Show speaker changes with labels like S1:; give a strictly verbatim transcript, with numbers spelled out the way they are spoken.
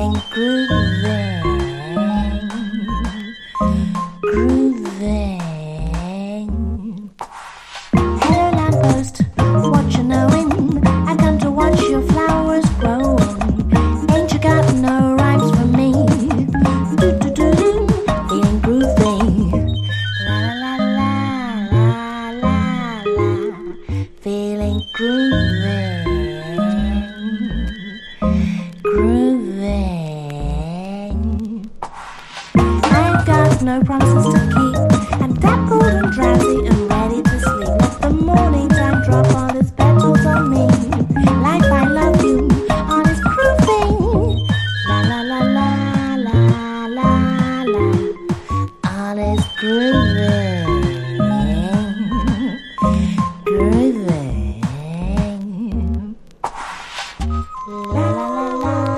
S1: feeling grooving, grooving. Hello lamppost, what you knowing? I come to watch your flowers growing. Ain't you got no rhymes for me? Do do do do, feeling grooving. La la la la la la, feeling grooving, grooving. I've got no promises to keep. I'm dappled and drowsy and ready to sleep. Let the morning time drop all its petals on me. Life, I love you, all is grooving. La la la la la la la, all is grooving, grooving. La la la la.